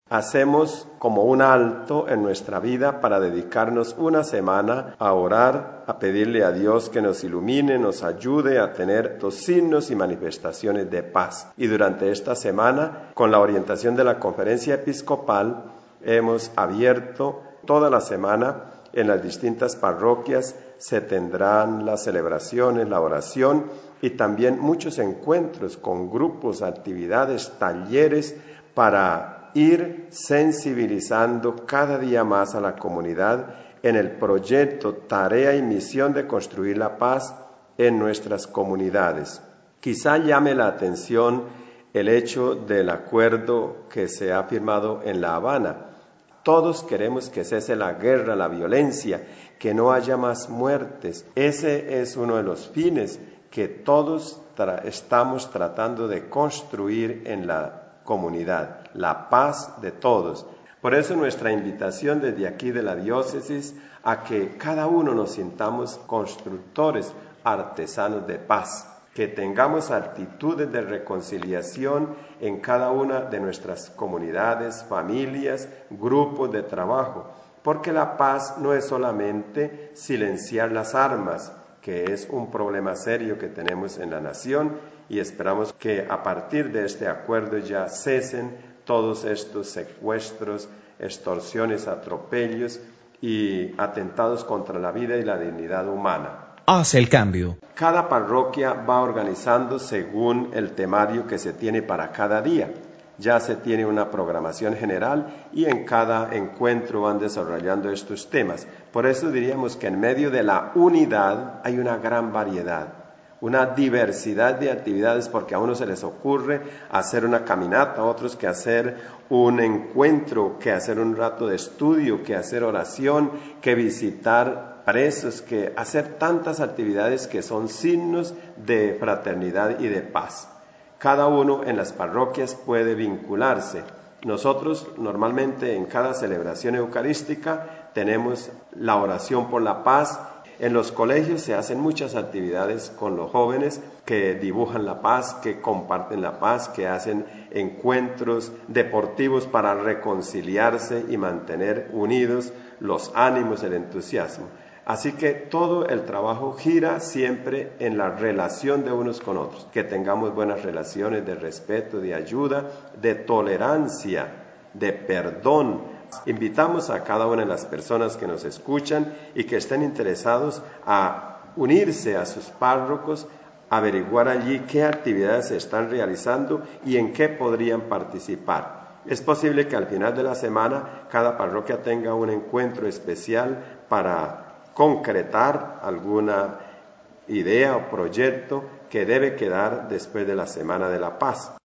hacemos como un alto en nuestra vida para dedicarnos una semana a orar, a pedirle a Dios que nos ilumine, nos ayude a tener los signos y manifestaciones de paz. Y durante esta semana, con la orientación de la Conferencia Episcopal, hemos abierto toda la semana en las distintas parroquias. Se tendrán las celebraciones, la oración y también muchos encuentros con grupos, actividades, talleres para ir sensibilizando cada día más a la comunidad en el proyecto, tarea y misión de construir la paz en nuestras comunidades. Quizá llame la atención el hecho del acuerdo que se ha firmado en La Habana. Todos queremos que cese la guerra, la violencia, que no haya más muertes. Ese es uno de los fines que todos estamos tratando de construir en la comunidad, la paz de todos. Por eso nuestra invitación desde aquí de la diócesis a que cada uno nos sintamos constructores, artesanos de paz, que tengamos actitudes de reconciliación en cada una de nuestras comunidades, familias, grupos de trabajo, porque la paz no es solamente silenciar las armas, que es un problema serio que tenemos en la nación, y esperamos que a partir de este acuerdo ya cesen todos estos secuestros, extorsiones, atropellos y atentados contra la vida y la dignidad humana. Hace el cambio. Cada parroquia va organizando según el temario que se tiene para cada día. Ya se tiene una programación general y en cada encuentro van desarrollando estos temas. Por eso diríamos que en medio de la unidad hay una gran variedad, una diversidad de actividades, porque a unos se les ocurre hacer una caminata, a otros que hacer un encuentro, que hacer un rato de estudio, que hacer oración, que visitar presos, que hacer tantas actividades que son signos de fraternidad y de paz. Cada uno en las parroquias puede vincularse. Nosotros normalmente en cada celebración eucarística tenemos la oración por la paz. En los colegios se hacen muchas actividades con los jóvenes que dibujan la paz, que comparten la paz, que hacen encuentros deportivos para reconciliarse y mantener unidos los ánimos, el entusiasmo. Así que todo el trabajo gira siempre en la relación de unos con otros, que tengamos buenas relaciones de respeto, de ayuda, de tolerancia, de perdón. Invitamos a cada una de las personas que nos escuchan y que estén interesados a unirse a sus párrocos, averiguar allí qué actividades se están realizando y en qué podrían participar. Es posible que al final de la semana cada parroquia tenga un encuentro especial para concretar alguna idea o proyecto que debe quedar después de la Semana de la Paz.